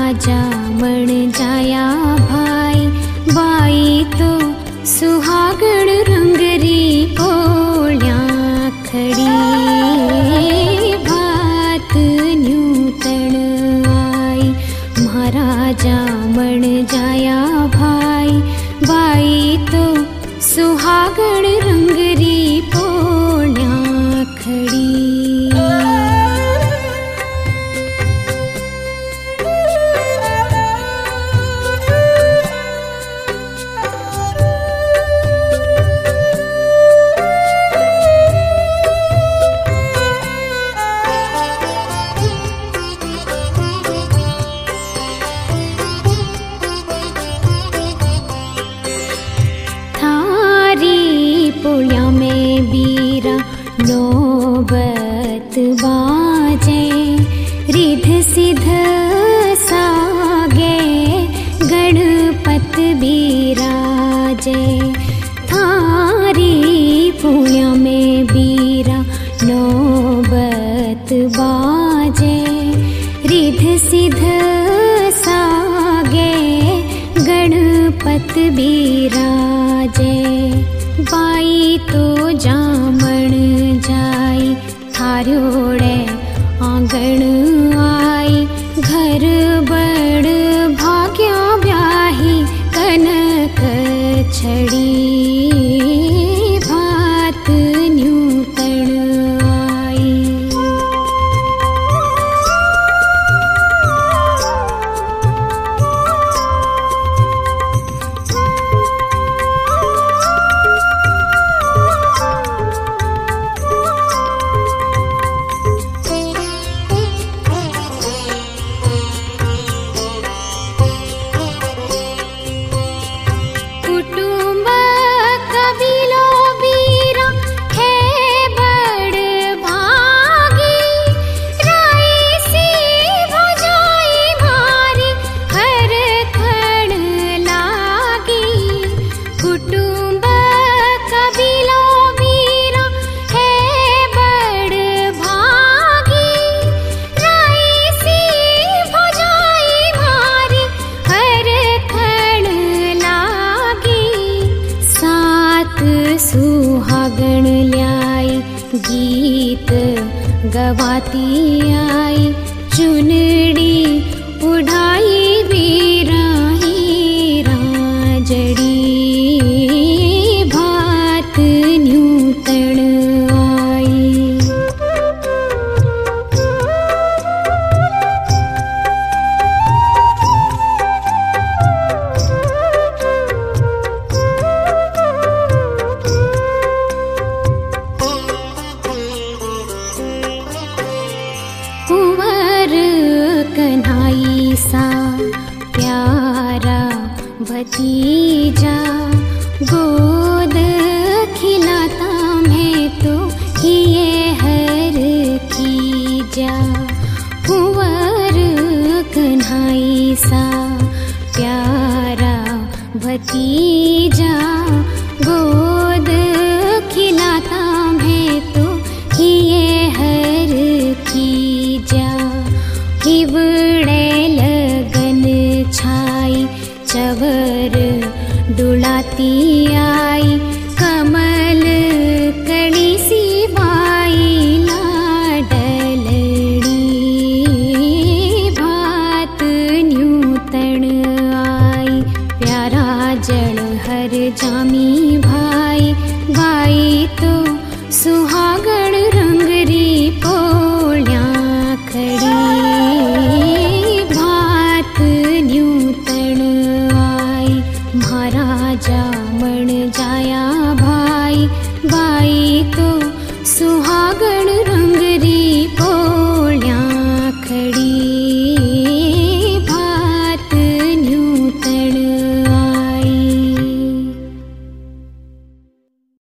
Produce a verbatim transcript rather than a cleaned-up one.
जामण जाया भाई, बाई तो सुहागण रंगरी पोळ्या खड़ी। भात न्यूतण आई, म्हारा जामण जाया भाई, बाई तो सुहागण रंगरी पोळ्या खड़ी। पोळ्या में बीरा नौबत बाजे, रिध सिध सागे गणपत बिराजे। थारी पोळ्या में बीरा नौबत बाजे, रिध सिध सागे गणपत बिराजे। बाई तो जामण जाई, थार्योड़े आंगण आई, घर बड़ भाग्या ब्याही कनक छड़ी। भात न्यूतण आई, सुहागण ल्याई, गीत गवाती आई, चुनड़ी उड़ाई बीरा हीरा जड़ी। भात न्यूतण आई, कुंवर कन्हाई सा प्यारा भतीजा, गोद खिलाता मैं तो ये हर की जा। कुंवर कन्हाई सा प्यारा भतीजा, गोद खिलाता मैं तो ये हर की जा। हिवड़े लगन छाई, चवर डुलाती आई, कमल कड़ी सी बाई लाडलड़ी। भात न्यूतण आई, प्यारा जल हर जामी